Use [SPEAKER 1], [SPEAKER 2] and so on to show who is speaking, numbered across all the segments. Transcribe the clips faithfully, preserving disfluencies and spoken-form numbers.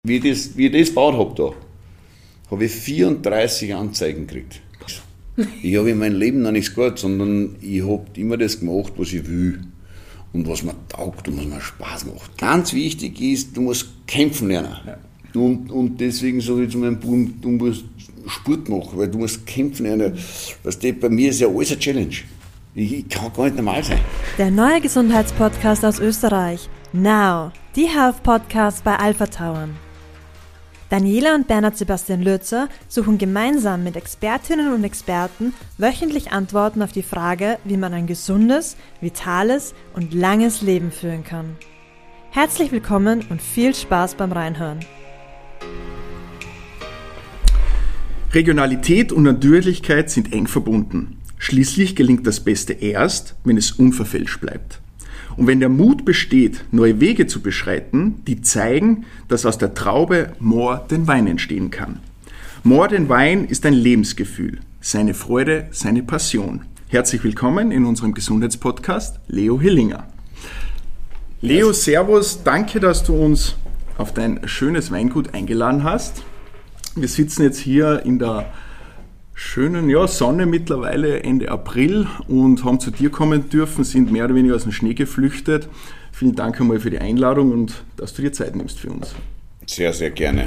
[SPEAKER 1] Wie ich das, wie ich das gebaut habe, da, habe ich vierunddreißig Anzeigen gekriegt. Ich habe in meinem Leben noch nichts gehört, sondern ich habe immer das gemacht, was ich will. Und was mir taugt und was mir Spaß macht. Ganz wichtig ist, du musst kämpfen lernen. Ja. Und, und deswegen sage ich zu meinem Buben, du musst Sport machen, weil du musst kämpfen lernen. Weißt du, bei mir ist ja alles eine Challenge. Ich, ich kann gar nicht normal sein.
[SPEAKER 2] Der neue Gesundheitspodcast aus Österreich. Now, die Health Podcast bei Alpha Tauern. Daniela und Bernhard Sebastian Lürzer suchen gemeinsam mit Expertinnen und Experten wöchentlich Antworten auf die Frage, wie man ein gesundes, vitales und langes Leben führen kann. Herzlich willkommen und viel Spaß beim Reinhören.
[SPEAKER 3] Regionalität und Natürlichkeit sind eng verbunden. Schließlich gelingt das Beste erst, wenn es unverfälscht bleibt. Und wenn der Mut besteht, neue Wege zu beschreiten, die zeigen, dass aus der Traube more than Wein entstehen kann. More than Wein ist ein Lebensgefühl, seine Freude, seine Passion. Herzlich willkommen in unserem Gesundheitspodcast Leo Hillinger. Leo, servus, danke, dass du uns auf dein schönes Weingut eingeladen hast. Wir sitzen jetzt hier in der schönen ja, Sonne mittlerweile Ende April und haben zu dir kommen dürfen, sind mehr oder weniger aus dem Schnee geflüchtet. Vielen Dank einmal für die Einladung und dass du dir Zeit nimmst für uns.
[SPEAKER 1] Sehr, sehr gerne.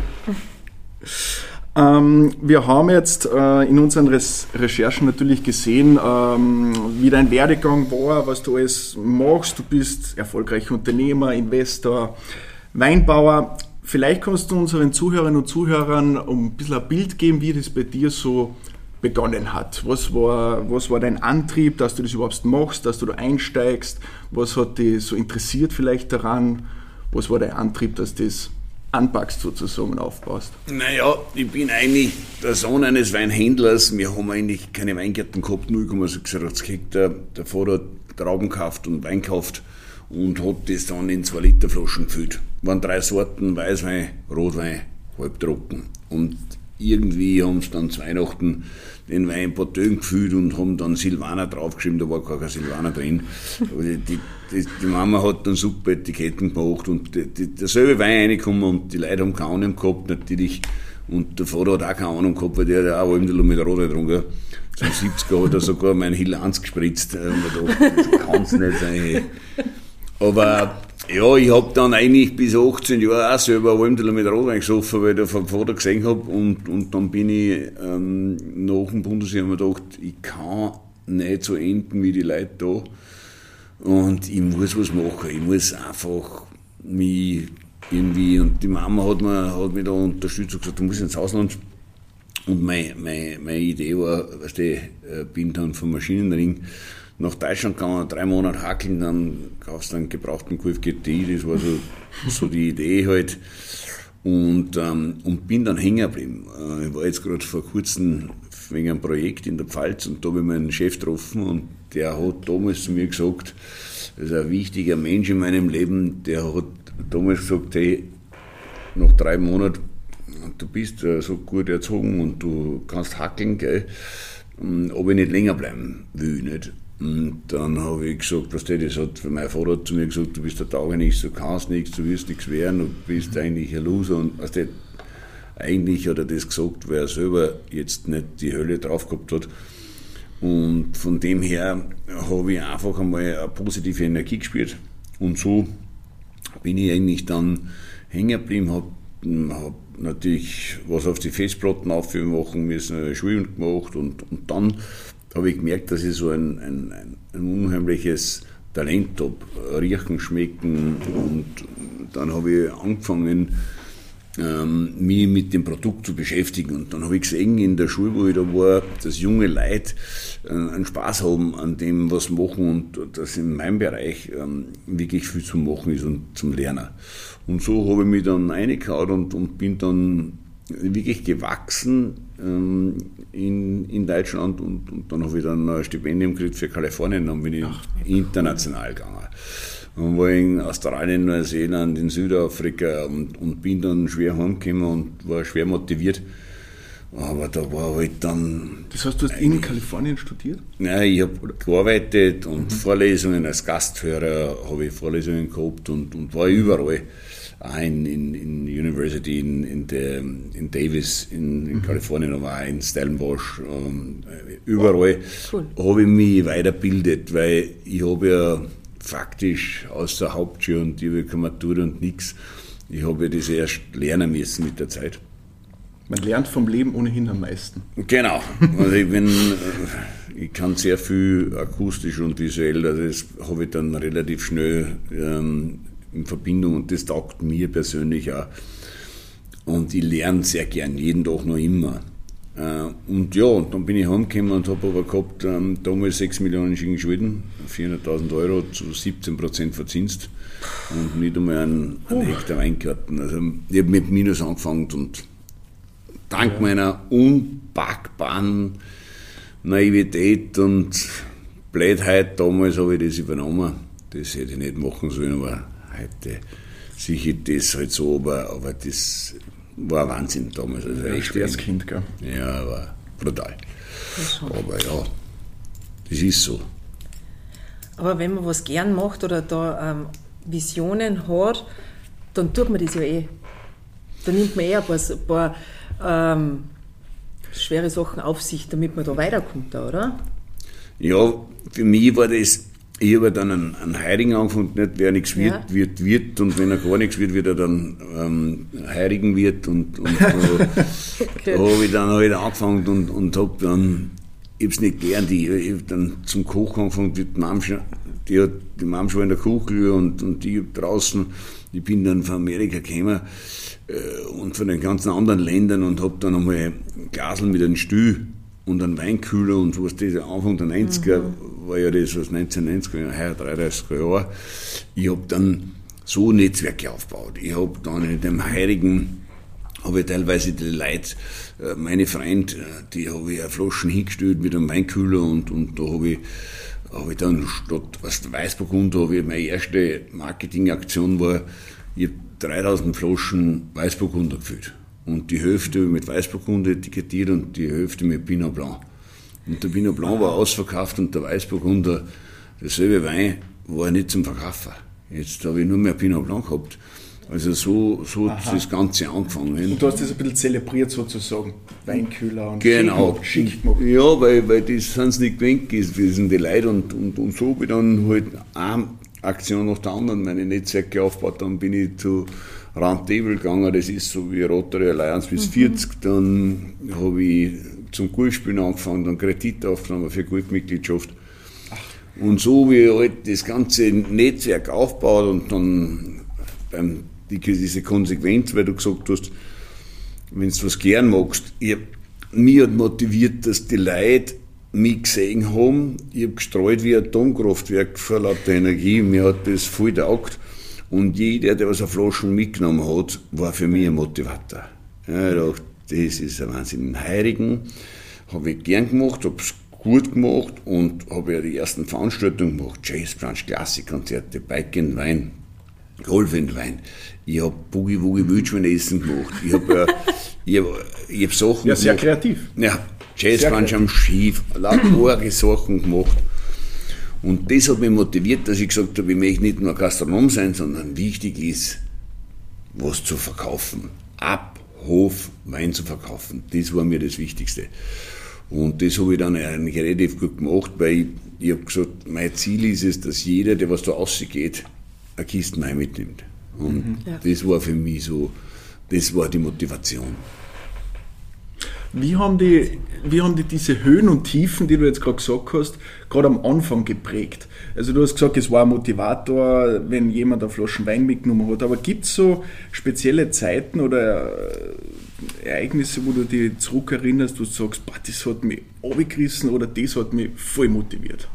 [SPEAKER 3] Ähm, wir haben jetzt äh, in unseren Res- Recherchen natürlich gesehen, ähm, wie dein Werdegang war, was du alles machst. Du bist erfolgreicher Unternehmer, Investor, Weinbauer. Vielleicht kannst du unseren Zuhörerinnen und Zuhörern ein bisschen ein Bild geben, wie das bei dir so begonnen hat. Was war, was war dein Antrieb, dass du das überhaupt machst, dass du da einsteigst? Was hat dich so interessiert vielleicht daran? Was war dein Antrieb, dass du das anpackst sozusagen und aufbaust?
[SPEAKER 1] Naja, ich bin eigentlich der Sohn eines Weinhändlers. Wir haben eigentlich keine Weingärten gehabt, null Komma sechs Hektar. Der Vater hat Trauben gekauft und Wein gekauft und hat das dann in zwei Liter Flaschen gefüllt. Waren drei Sorten, Weißwein, Rotwein, halbtrocken. Und irgendwie haben sie dann zu Weihnachten den Wein ein paar Tönen gefüllt und haben dann Silvaner draufgeschrieben, da war gar kein Silvaner drin. Aber die, die, die, die Mama hat dann super Etiketten gemacht und die, die, derselbe Wein reingekommen und die Leute haben keine Ahnung gehabt natürlich. Und der Vater hat auch keine Ahnung gehabt, weil der hat auch Almdel mit Rotwein getrunken. Zum siebziger hat er sogar mein Hill eins gespritzt. Das kann es nicht sein. Aber ja, ich habe dann eigentlich bis achtzehn Jahre auch selber Almdel mit Rotwein gesoffen, weil ich da vom Vater gesehen habe. Und, und dann bin ich ähm, nach dem Bundesheer mir gedacht, ich kann nicht so enden wie die Leute da. Und ich muss was machen. Ich muss einfach mich irgendwie. Und die Mama hat, mir, hat mich da unterstützt und gesagt, du musst ins Ausland. Und meine, meine, meine Idee war, weißt du, ich bin dann vom Maschinenring nach Deutschland gegangen, drei Monate hackeln, dann kaufst du einen gebrauchten Golf G T I, das war so, so die Idee halt. Und, ähm, und bin dann hängen geblieben. Ich war jetzt gerade vor kurzem wegen einem Projekt in der Pfalz und da habe ich meinen Chef getroffen und der hat damals zu mir gesagt, das ist ein wichtiger Mensch in meinem Leben, der hat damals gesagt, hey, nach drei Monaten, du bist so gut erzogen und du kannst hackeln, gell, ob ich nicht länger bleiben will, nicht? Und dann habe ich gesagt, was der das hat, mein Vater hat zu mir gesagt, du bist der Taugenichts, du kannst nichts, du wirst nichts werden, du bist eigentlich ein Loser. Und was der, eigentlich hat er das gesagt, weil er selber jetzt nicht die Hölle drauf gehabt hat. Und von dem her habe ich einfach einmal eine positive Energie gespürt. Und so bin ich eigentlich dann hängen geblieben, habe hab natürlich was auf die Festplatten aufmachen müssen, Schulen gemacht und, und dann habe ich gemerkt, dass ich so ein, ein, ein unheimliches Talent habe, riechen, schmecken und dann habe ich angefangen, ähm, mich mit dem Produkt zu beschäftigen und dann habe ich gesehen in der Schule, wo ich da war, dass junge Leute äh, einen Spaß haben an dem, was sie machen und dass in meinem Bereich ähm, wirklich viel zu machen ist und zum Lernen. Und so habe ich mich dann reingehauen und, und bin dann wirklich gewachsen ähm, in, in Deutschland und, und dann habe ich dann ein Stipendium gekriegt für Kalifornien, dann bin ich Ach, international gegangen. Dann war ich in Australien, Neuseeland, in Südafrika und, und bin dann schwer heimgekommen und war schwer motiviert. Aber da war halt dann...
[SPEAKER 3] Das heißt, du hast in Kalifornien studiert?
[SPEAKER 1] Nein, ich habe gearbeitet und mhm. Vorlesungen als Gasthörer habe ich Vorlesungen gehabt und, und war überall. auch in, in, in University in, in, der, in Davis in, in mhm. Kalifornien, aber auch in Stellenbosch, ähm, überall cool. habe ich mich weitergebildet, weil ich habe ja faktisch aus der Hauptschule und ich habe keine Matura und nichts, ich habe ja das erst lernen müssen mit der Zeit.
[SPEAKER 3] Man lernt vom Leben ohnehin am meisten.
[SPEAKER 1] Genau. Also ich, bin, ich kann sehr viel akustisch und visuell, also das habe ich dann relativ schnell ähm, in Verbindung und das taugt mir persönlich auch. Und ich lerne sehr gern, jeden Tag noch immer. Äh, und ja, und dann bin ich heimgekommen und habe aber gehabt, ähm, damals sechs Millionen Schulden, vierhunderttausend Euro zu siebzehn Prozent verzinst und nicht einmal einen, einen Hektar Weingarten. Also ich habe mit Minus angefangen und dank ja. meiner unpackbaren Naivität und Blödheit damals habe ich das übernommen. Das hätte ich nicht machen sollen, aber heute sicher das halt so, aber, aber das war ein Wahnsinn damals. Also
[SPEAKER 3] ja,
[SPEAKER 1] echt
[SPEAKER 3] schweres Kind, gell?
[SPEAKER 1] Ja, war brutal. Aber ja, das ist so.
[SPEAKER 4] Aber wenn man was gern macht oder da ähm, Visionen hat, dann tut man das ja eh. Da nimmt man eh ein paar, ein paar ähm, schwere Sachen auf sich, damit man da weiterkommt, oder?
[SPEAKER 1] Ja, für mich war das, ich habe dann einen, einen Heirigen angefangen, nicht wer nichts wird, ja. wird, wird, und wenn er gar nichts wird, wird er dann ähm, Heirigen wird, und, und da okay. habe ich dann halt angefangen und, und habe dann, ich habe es nicht gern, die, ich habe dann zum Kochen angefangen, die Mom, die hat die Mom schon in der Küche und, und ich draußen, ich bin dann von Amerika gekommen äh, und von den ganzen anderen Ländern und habe dann einmal Glasl mit einem Stuhl und einen Weinkühler und was das Anfang der neunziger mhm. war ja das, was neunzehnhundertneunzig, heuer dreiunddreißig Jahre. Ich habe dann so Netzwerke aufgebaut. Ich habe dann in dem Heirigen, habe ich teilweise die Leute, meine Freunde, die habe ich eine Flaschen hingestellt mit einem Weinkühler und, und da habe ich, habe ich dann statt, was der Weißburgunder, habe ich meine erste Marketingaktion war, ich habe dreitausend Flaschen Weißburgunder gefüllt. Und die Hälfte mit Weißburgunder etikettiert und die Hälfte mit Pinot Blanc. Und der Pinot Blanc war ausverkauft und der Weißburgunder, derselbe Wein, war nicht zum Verkaufen. Jetzt habe ich nur mehr Pinot Blanc gehabt. Also so, so hat das Ganze angefangen.
[SPEAKER 3] Und du hast das ein bisschen zelebriert sozusagen, Weinkühler und
[SPEAKER 1] genau.
[SPEAKER 3] schick gemacht.
[SPEAKER 1] Ja, weil, weil das sind nicht gewöhnt gewesen, die Leute. Und, und, und so habe ich dann halt eine Aktion nach der anderen meine Netzwerke aufgebaut. Dann bin ich zu Roundtable gegangen, das ist so wie Rotary Alliance bis mhm. vierzig. Dann habe ich zum Golfspielen angefangen, dann Kredit aufgenommen für Golfmitgliedschaft. Und so wie ich halt das ganze Netzwerk aufgebaut und dann beim, die, diese Konsequenz, weil du gesagt hast, wenn du was gern magst, ich, mich hat motiviert, dass die Leute mich gesehen haben. Ich habe gestreut wie ein Atomkraftwerk vor lauter Energie, mir hat das voll taugt. Und jeder, der was eine Flaschen mitgenommen hat, war für mich ein Motivator. Ja, ich dachte, das ist ein Wahnsinn. Im Heirigen habe ich gern gemacht, habe es gut gemacht und habe ja die ersten Veranstaltungen gemacht. Jazz, Brunch, Klassikkonzerte, Bike and Wein, Golf and Wein. Ich habe Boogie Woogie Wildschweinessen gemacht. Ich habe äh, ich hab, ich hab Sachen
[SPEAKER 3] ja, sehr
[SPEAKER 1] gemacht.
[SPEAKER 3] Kreativ.
[SPEAKER 1] Ja, Jazz, Brunch am Schiff, lauter Sachen gemacht. Und das hat mich motiviert, dass ich gesagt habe, ich möchte nicht nur Gastronom sein, sondern wichtig ist, was zu verkaufen. Ab Hof Wein zu verkaufen. Das war mir das Wichtigste. Und das habe ich dann eigentlich relativ gut gemacht, weil ich, ich habe gesagt, mein Ziel ist es, dass jeder, der was da rausgeht, eine Kiste Wein mitnimmt. Und mhm. ja. das war für mich so, das war die Motivation.
[SPEAKER 3] Wie haben, die, wie haben die diese Höhen und Tiefen, die du jetzt gerade gesagt hast, gerade am Anfang geprägt? Also du hast gesagt, es war ein Motivator, wenn jemand eine Flasche Wein mitgenommen hat, aber gibt es so spezielle Zeiten oder Ereignisse, wo du dich zurückerinnerst, wo du sagst, boah, das hat mich runtergerissen oder das hat mich voll motiviert?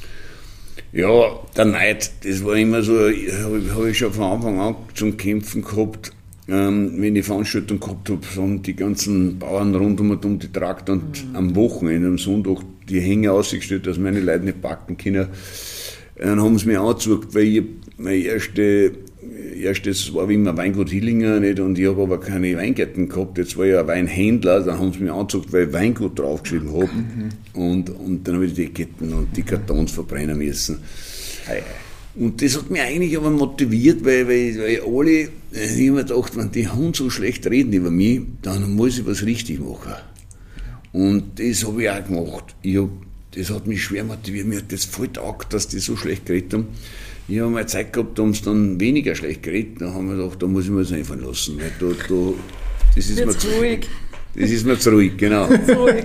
[SPEAKER 1] Ja, der Neid, das war immer so, habe hab ich schon von Anfang an zum Kämpfen gehabt. Ähm, wenn ich Veranstaltung gehabt habe, sind die ganzen Bauern rund um, um die Traktor und mhm. am Wochenende, am Sonntag, die Hänge ausgestellt, dass meine Leute nicht packen können. Dann haben sie mich angezogen, weil ich mein erste, erstes war wie immer Weingut Hillinger nicht, und ich habe aber keine Weingärten gehabt, jetzt war ich ein Weinhändler, dann haben sie mich angezogen, weil ich Weingut draufgeschrieben habe. Mhm. Und, und dann habe ich die Ketten und die Kartons verbrennen müssen. Und das hat mich eigentlich aber motiviert, weil, weil, weil alle, ich habe mir gedacht, wenn die Hunde so schlecht reden über mich, dann muss ich was richtig machen. Und das habe ich auch gemacht. Ich hab, das hat mich schwer motiviert. Mir hat das voll taugt, dass die so schlecht geredet haben. Ich habe mal Zeit gehabt, da haben sie dann weniger schlecht geredet. Da haben wir gedacht, da muss ich mir das einfallen lassen. Weil da, da, das ist mir zu ruhig. Das ist mir zu ruhig, genau. Zu ruhig.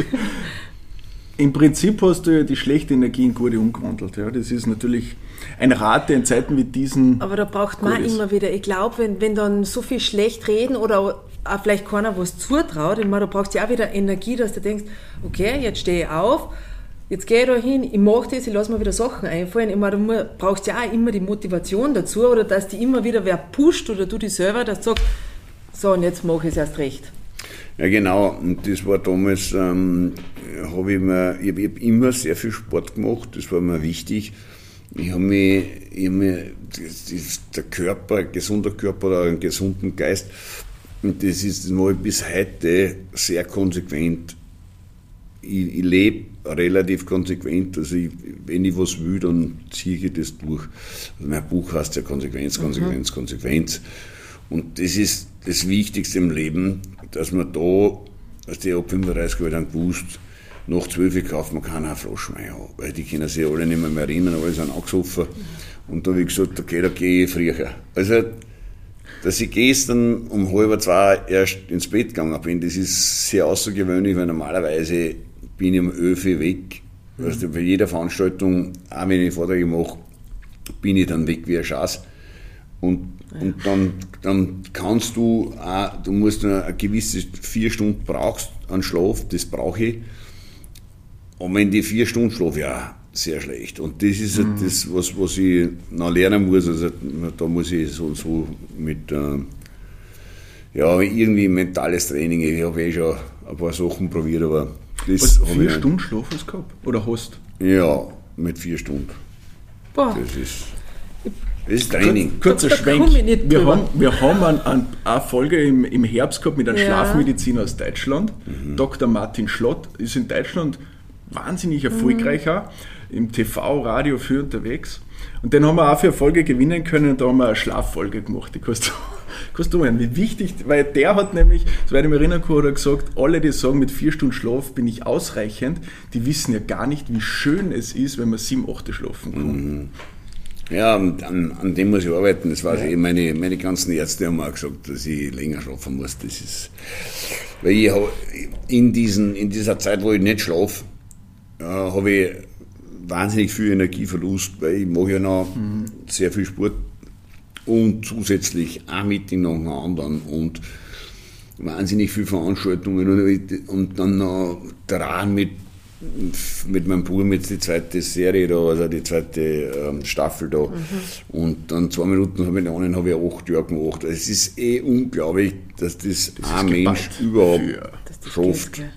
[SPEAKER 3] Im Prinzip hast du ja die schlechte Energie in gute umgewandelt. Ja. Das ist natürlich ein Rat, der in Zeiten wie diesen.
[SPEAKER 4] Aber da braucht man immer wieder, ich glaube, wenn, wenn dann so viel schlecht reden oder auch vielleicht keiner was zutraut, ich meine, da brauchst du ja auch wieder Energie, dass du denkst, okay, jetzt stehe ich auf, jetzt gehe ich da hin, ich mache das, ich lasse mir wieder Sachen einfallen. Ich meine, du brauchst ja auch immer die Motivation dazu oder dass die immer wieder wer pusht oder du dich selber, dass du sagst, so und jetzt mache ich es erst recht.
[SPEAKER 1] Ja genau, und das war damals, ähm, habe ich mir, ich habe hab immer sehr viel Sport gemacht, das war mir wichtig. Ich habe mich, ich hab mich das, das, der Körper, ein gesunder Körper oder einen gesunden Geist, und das ist, das mache ich bis heute sehr konsequent. Ich, ich lebe relativ konsequent, also ich, wenn ich was will, dann ziehe ich das durch. Also mein Buch heißt ja Konsequenz, Konsequenz, mhm. Konsequenz. Und das ist das Wichtigste im Leben, dass man da, als die ab fünfunddreißig habe ich dann gewusst, nach zwölf kauft man keine Flaschen mehr haben, weil die können sich alle nicht mehr, mehr erinnern, alle sind angesoffen. Und da habe ich gesagt, okay, da gehe ich früher. Also, dass ich gestern um halb zwei erst ins Bett gegangen bin, das ist sehr außergewöhnlich, weil normalerweise bin ich um elf Uhr weg. Mhm. Also bei jeder Veranstaltung, auch wenn ich Vorträge mache, bin ich dann weg wie ein Schaß. Und, ja. und dann, dann kannst du auch, du musst nur eine gewisse vier Stunden brauchst an Schlaf, das brauche ich. Und wenn die vier Stunden schlafe, ja, sehr schlecht. Und das ist mhm. das, was, was ich noch lernen muss. Also da muss ich so und so mit, äh, ja, irgendwie mentales Training. Ich habe eh schon ein paar Sachen probiert, aber das
[SPEAKER 3] was, vier Stunden Schlaf hast du gehabt? Oder hast?
[SPEAKER 1] Ja, mit vier Stunden.
[SPEAKER 4] Boah.
[SPEAKER 1] Das ist, das ist Training.
[SPEAKER 3] Kurzer Schwenk. Wir haben, wir haben ein, ein, eine Folge im, im Herbst gehabt mit einem ja. Schlafmediziner aus Deutschland. Mhm. Doktor Martin Schlott ist in Deutschland wahnsinnig erfolgreich mhm. auch, im T V, Radio für unterwegs. Und den haben wir auch für eine Folge gewinnen können und da haben wir eine Schlaffolge gemacht. Die kannst du, kannst du hören, wie wichtig, weil der hat nämlich, soweit ich mich erinnern kann, hat er gesagt, alle, die sagen, mit vier Stunden Schlaf bin ich ausreichend, die wissen ja gar nicht, wie schön es ist, wenn man sieben, acht schlafen kann.
[SPEAKER 1] Mhm. Ja, an, an dem muss ich arbeiten. Das weiß ja. ich. Meine, meine ganzen Ärzte haben auch gesagt, dass ich länger schlafen muss. Das ist, weil ich habe in, diesen, in dieser Zeit, wo ich nicht schlafe, ja, habe ich wahnsinnig viel Energieverlust, weil ich mache ja noch mhm. sehr viel Sport und zusätzlich ein Meeting nach dem anderen und wahnsinnig viele Veranstaltungen und, und dann noch dran mit mit meinem Bruder mit die zweite Serie da, also die zweite ähm, Staffel da. Mhm. Und dann zwei Minuten habe ich den einen habe ich acht Jahre gemacht. Also es ist eh unglaublich, dass das, das ein Mensch überhaupt schafft. Geht,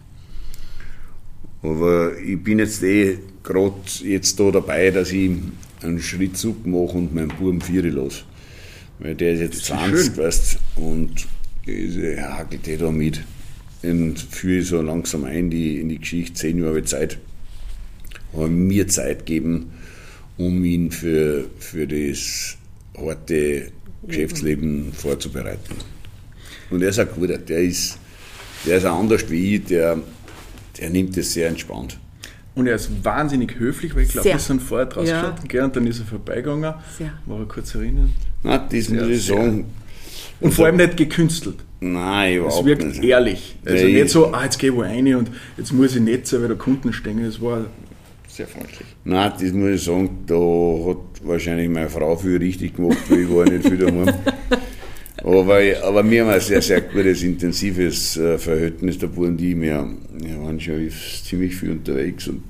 [SPEAKER 1] ja. Aber ich bin jetzt eh gerade jetzt da dabei, dass ich einen Schritt zurück mache und meinen Buben vier lasse. Weil der ist jetzt ist zwanzig, weißt, und er hakelt eh da mit. Und führe ich so langsam ein die, in die Geschichte, zehn Jahre Zeit, habe mir Zeit gegeben, um ihn für, für das harte Geschäftsleben vorzubereiten. Und er ist ein guter, der ist, der ist auch anders wie ich, der, der nimmt das sehr entspannt.
[SPEAKER 3] Und er ist wahnsinnig höflich, weil ich glaube, wir sind vorher draus ja. geschaut, und dann ist er vorbeigegangen, sehr. War er kurz erinnern.
[SPEAKER 1] Nein, das muss ich sagen.
[SPEAKER 3] Und vor allem nicht gekünstelt.
[SPEAKER 1] Nein, überhaupt
[SPEAKER 3] nicht. Es wirkt
[SPEAKER 1] nicht.
[SPEAKER 3] ehrlich. Also Nein. nicht so, ah, jetzt gehe ich wo rein und jetzt muss ich nicht sein, weil da Kunden stehen. Das war sehr freundlich.
[SPEAKER 1] Nein, das muss ich sagen, da hat wahrscheinlich meine Frau viel richtig gemacht, weil ich war nicht viel daheim. aber, aber wir haben ein sehr, sehr gutes, intensives Verhältnis, der Bub und ich. Wir, wir waren schon ziemlich viel unterwegs und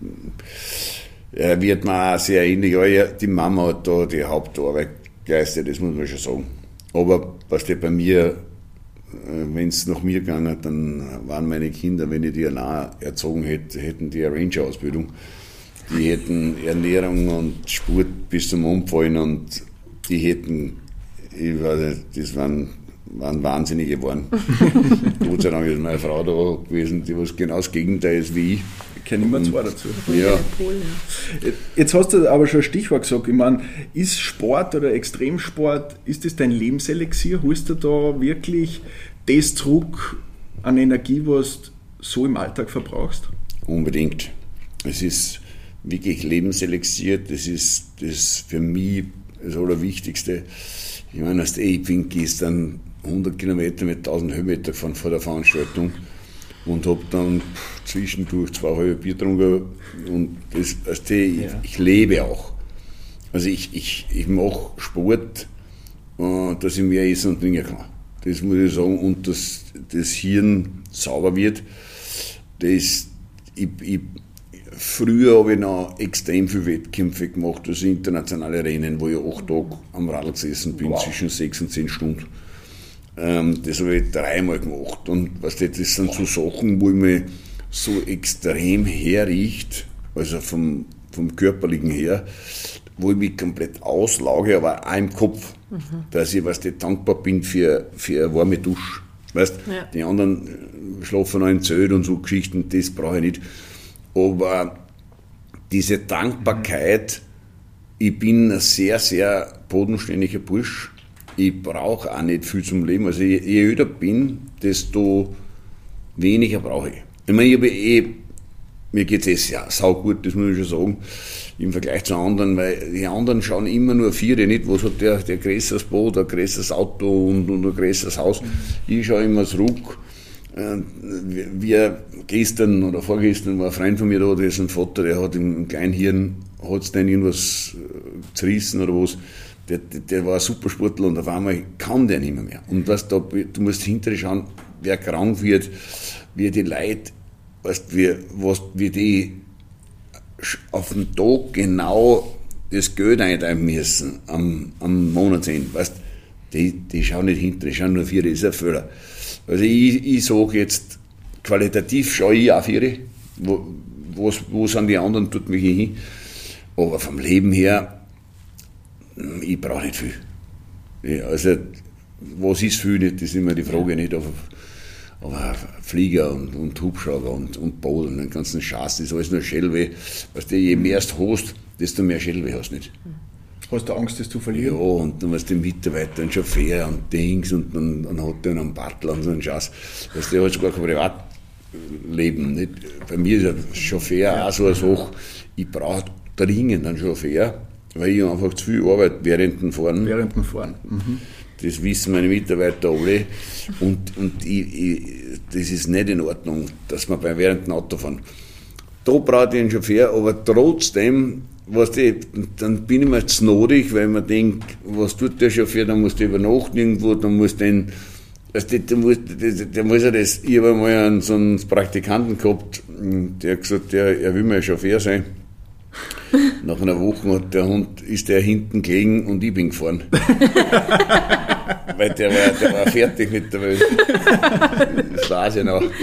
[SPEAKER 1] er wird mir auch sehr ähnlich. Aber ja, die Mama hat da die Hauptarbeit geleistet, das muss man schon sagen. Aber was der bei mir, wenn es nach mir gegangen hat, dann waren meine Kinder, wenn ich die allein erzogen hätte, hätten die eine Ranger-Ausbildung. Die hätten Ernährung und Sport bis zum Umfallen und die hätten, ich weiß nicht, das waren, waren Wahnsinnige geworden. Gott sei Dank ist meine Frau da gewesen, die was genau das Gegenteil ist wie ich.
[SPEAKER 3] Kennen immer zwei dazu.
[SPEAKER 1] Ja.
[SPEAKER 3] Jetzt hast du aber schon ein Stichwort gesagt. Ich meine, ist Sport oder Extremsport, ist das dein Lebenselixier? Holst du da wirklich das zurück an Energie, was du so im Alltag verbrauchst?
[SPEAKER 1] Unbedingt. Es ist wirklich Lebenselixier. Das ist das für mich das Allerwichtigste. Ich meine, als ich bin gestern hundert Kilometer mit tausend Höhenmeter gefahren vor der Veranstaltung und habe dann zwischendurch zwei halbe Bier getrunken und das, also ich, ja. ich lebe auch. Also ich, ich, ich mache Sport, äh, dass ich mehr essen und trinken kann. Das muss ich sagen. Und dass das Hirn sauber wird. Das, ich, ich, früher habe ich noch extrem viele Wettkämpfe gemacht, also internationale Rennen, wo ich acht Tage am Radl gesessen bin, wow. zwischen sechs und zehn Stunden. Ähm, das habe ich dreimal gemacht. Und weißt du, das sind so Sachen, wo ich mich so extrem herriecht, also vom, vom Körperlichen her, wo ich mich komplett auslauge, aber auch im Kopf, mhm. dass ich weißt du, dankbar bin für, für eine warme Dusche. Weißt, ja. Die anderen schlafen noch im Zelt und so Geschichten, das brauche ich nicht. Aber diese Dankbarkeit, ich bin ein sehr, sehr bodenständiger Bursch. Ich brauche auch nicht viel zum Leben. Also je, je älter bin, desto weniger brauche ich. Ich meine, ich habe eh, mir geht es eh saugut, das muss ich schon sagen, im Vergleich zu anderen, weil die anderen schauen immer nur Viere, nicht, was hat der, der größeres Boot, ein größeres Auto und, und ein größeres Haus. Ich schaue immer zurück. Wir gestern oder vorgestern war ein Freund von mir da, der ist ein Vater, der hat im kleinen Hirn, hat es denn irgendwas zerrissen oder was. Der, der, der war ein Supersportler und auf einmal kann der nicht mehr. mehr. Und was da, du musst hinterher schauen, wer krank wird, wie die Leute, weißt, wie, was, wie die auf den Tag genau das Geld eintreiben müssen am, am Monatsende. Weißt, die, die schauen nicht hinter, die schauen nur vier, das ist ein Fehler. Also ich, ich sage jetzt, qualitativ schaue ich auch vier, wo, wo, wo sind die anderen, tut mich hin. Aber vom Leben her, ich brauche nicht viel. Ja, also, was ist viel nicht, das ist immer die Frage nicht, aber, aber Flieger und, und Hubschrauber und, und Boot und den ganzen Schatz, das ist alles nur Schellweh. Weißt du, je mehr du hast, desto mehr Schellweh hast du nicht.
[SPEAKER 3] Hast du Angst, das zu verlieren?
[SPEAKER 1] Ja, und dann warst du Mitarbeiter, ein Chauffeur und Dings und dann, dann hat der einen Bartel und so einen Schatz. Weißt du, der hat sogar kein Privatleben. Nicht? Bei mir ist ein Chauffeur ja. auch so eine Sache, ich brauche dringend einen Chauffeur, weil ich einfach zu viel arbeite während dem Fahren.
[SPEAKER 3] Während dem Fahren. Mhm.
[SPEAKER 1] Das wissen meine Mitarbeiter alle. Und, und ich, ich, das ist nicht in Ordnung, dass man bei während dem Autofahren. Da brauche ich einen Chauffeur, aber trotzdem, weißt du, dann bin ich mir zu nodig, weil man denkt, was tut der Chauffeur, dann muss der übernachten irgendwo, dann muss den, weißt du, der muss, der, der muss ja das, ich habe einmal einen, so einen Praktikanten gehabt, der hat gesagt, der, er will mal Chauffeur sein. Nach einer Woche hat der Hund, ist der hinten gelegen und ich bin gefahren. Weil der war, der war fertig mit der Welt. Das weiß ich noch.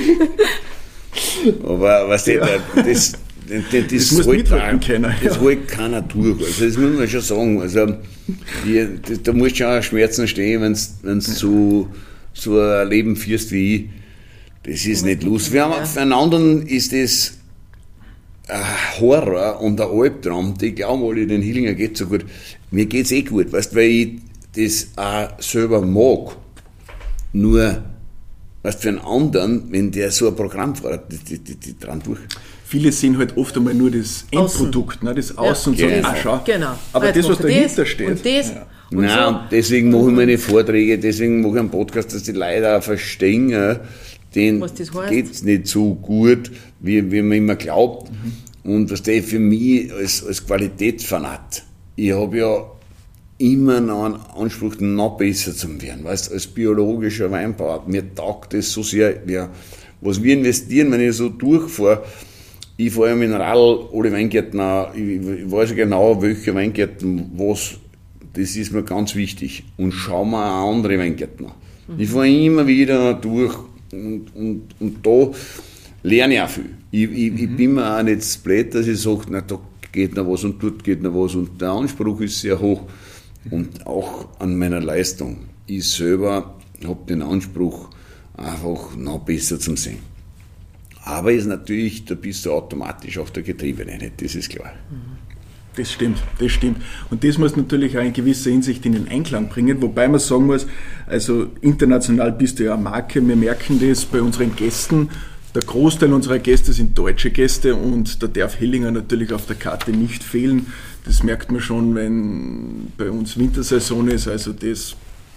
[SPEAKER 1] Aber weißt du, ja. das, das, das, das, das hält keiner, können, das ja. hält keiner durch. Also das muss man schon sagen. Also, die, das, da musst du schon Schmerzen stehen, wenn du ja. so, so ein Leben führst wie ich. Das ist nicht lustig. Wir haben, ja. Für einen anderen ist das ein Horror und ein Albtraum. Die glauben alle, den Hillinger geht so gut. Mir geht es eh gut, weißt, weil ich das auch selber mag. Nur, weißt, für einen anderen, wenn der so ein Programm fährt, die, die, die, die dran durch.
[SPEAKER 3] Viele sehen halt oft einmal nur das Endprodukt, ne, das Außen ja, und sagen, genau. ah, schau.
[SPEAKER 4] Genau.
[SPEAKER 3] Aber
[SPEAKER 4] halt
[SPEAKER 3] das, was dahinter
[SPEAKER 4] das
[SPEAKER 3] steht.
[SPEAKER 4] Und das
[SPEAKER 3] ja.
[SPEAKER 4] und
[SPEAKER 1] Nein,
[SPEAKER 4] so.
[SPEAKER 1] und deswegen mache ich meine Vorträge, deswegen mache ich einen Podcast, dass die Leute auch verstehen, denen geht es nicht so gut, wie, wie man immer glaubt. Mhm. Und was der für mich als, als Qualitätsfanat, ich habe ja immer noch einen Anspruch, noch besser zu werden. Weißt, als biologischer Weinbauer, mir taugt das so sehr. Ja, was wir investieren, wenn ich so durchfahre, ich fahre ja mit dem Radl alle Weingärten an, ich, ich weiß ja genau, welche Weingärten, was, das ist mir ganz wichtig. Und schau mir auch andere Weingärten an. Mhm. Ich fahre immer wieder durch und, und, und da lerne ich auch viel. Ich, ich, mhm. ich bin mir auch nicht zu blöd, dass ich sage, na, da geht noch was und dort geht noch was. Und der Anspruch ist sehr hoch. Und auch an meiner Leistung. Ich selber habe den Anspruch, einfach noch besser zu sehen. Aber ist natürlich, da bist du automatisch auf der Getriebene, nicht? Das ist klar.
[SPEAKER 3] Das stimmt, das stimmt. Und das muss natürlich auch in gewisser Hinsicht in den Einklang bringen, wobei man sagen muss, also international bist du ja eine Marke, wir merken das bei unseren Gästen, der Großteil unserer Gäste sind deutsche Gäste und da darf Hellinger natürlich auf der Karte nicht fehlen. Das merkt man schon, wenn bei uns Wintersaison ist, also das